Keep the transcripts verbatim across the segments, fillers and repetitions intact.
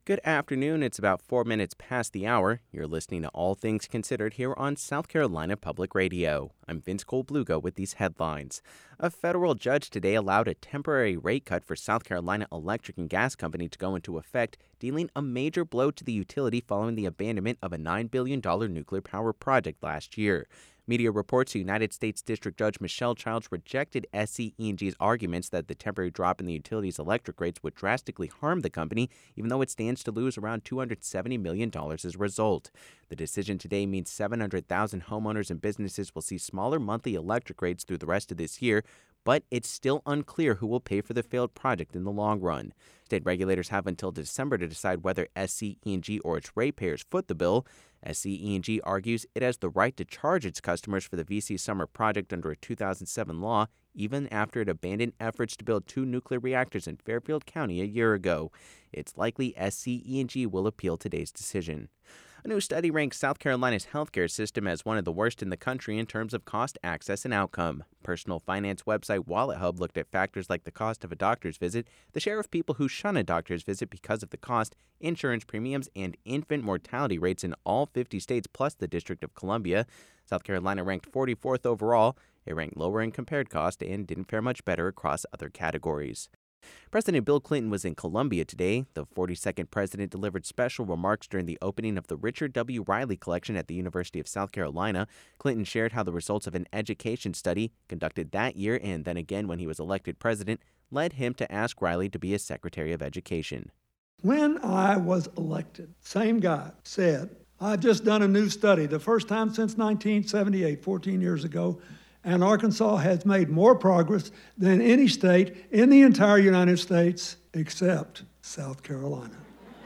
Good afternoon. It's about four minutes past the hour. You're listening to All Things Considered here on South Carolina Public Radio. I'm Vince Colblugo with these headlines. A federal judge today allowed a temporary rate cut for South Carolina Electric and Gas Company to go into effect, dealing a major blow to the utility following the abandonment of a nine billion dollars nuclear power project last year. Media reports United States District Judge Michelle Childs rejected S C E and G's arguments that the temporary drop in the utility's electric rates would drastically harm the company, even though it stands to lose around two hundred seventy million dollars as a result. The decision today means seven hundred thousand homeowners and businesses will see smaller monthly electric rates through the rest of this year, but it's still unclear who will pay for the failed project in the long run. State regulators have until December to decide whether S C E and G or its ratepayers foot the bill. S C E and G argues it has the right to charge its customers for the V C Summer project under a two thousand seven law, even after it abandoned efforts to build two nuclear reactors in Fairfield County a year ago. It's likely S C E and G will appeal today's decision. A new study ranks South Carolina's healthcare system as one of the worst in the country in terms of cost, access, and outcome. Personal finance website WalletHub looked at factors like the cost of a doctor's visit, the share of people who shun a doctor's visit because of the cost, insurance premiums, and infant mortality rates in all fifty states plus the District of Columbia. South Carolina ranked forty-fourth overall. It ranked lower in compared cost and didn't fare much better across other categories. President Bill Clinton was in Columbia today. The forty-second president delivered special remarks during the opening of the Richard W. Riley Collection at the University of South Carolina. Clinton shared how the results of an education study conducted that year and then again when he was elected president led him to ask Riley to be his Secretary of Education. When I was elected, same guy said, I've just done a new study, the first time since nineteen seventy-eight, fourteen years ago, and Arkansas has made more progress than any state in the entire United States except South Carolina.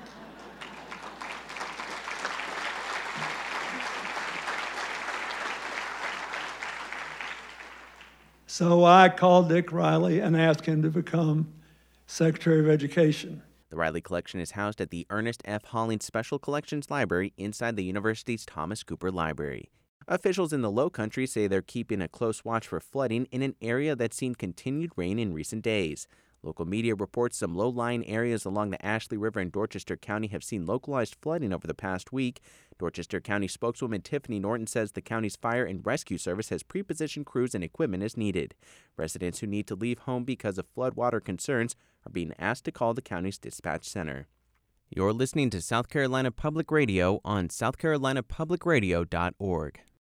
So I called Dick Riley and asked him to become Secretary of Education. The Riley Collection is housed at the Ernest F. Hollings Special Collections Library inside the university's Thomas Cooper Library. Officials in the Low Country say they're keeping a close watch for flooding in an area that's seen continued rain in recent days. Local media reports some low-lying areas along the Ashley River in Dorchester County have seen localized flooding over the past week. Dorchester County spokeswoman Tiffany Norton says the county's fire and rescue service has pre-positioned crews and equipment as needed. Residents who need to leave home because of floodwater concerns are being asked to call the county's dispatch center. You're listening to South Carolina Public Radio on south carolina public radio dot org.